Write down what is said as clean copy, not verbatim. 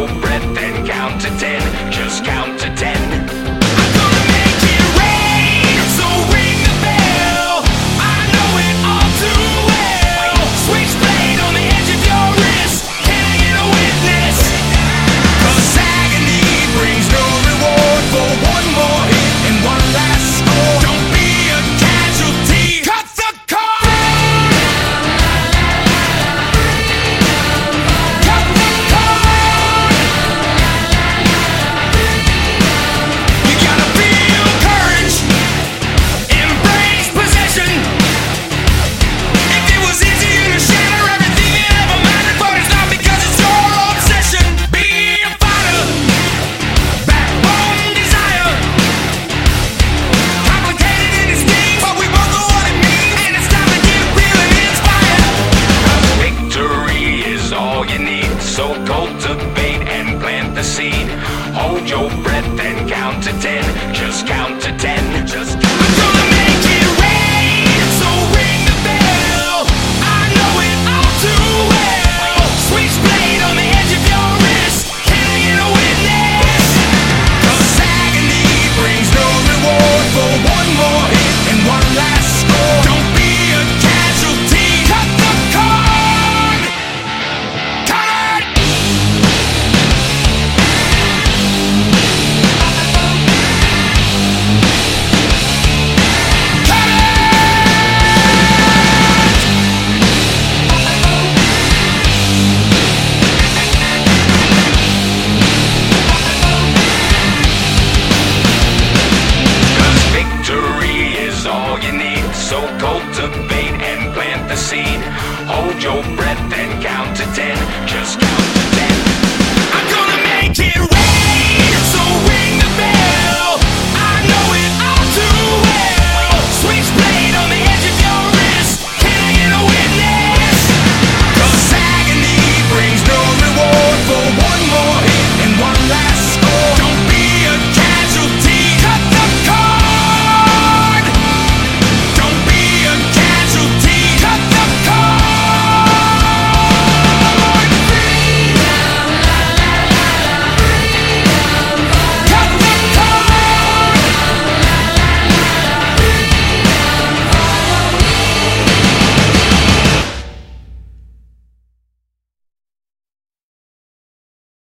breath and count to 10. Just count to 10. So cultivate and plant the seed. Hold your breath and count to 10. Just count to 10. Just count to 10. I'm gonna make it rain, so ring the bell. I know it all too well. Switchblade on the edge of your wrist. Can I get a witness? 'Cause agony brings no reward for one more hit and one last score. Don't be a casualty. Cut the cord. Cut it. So cultivate and plant the seed. Hold your breath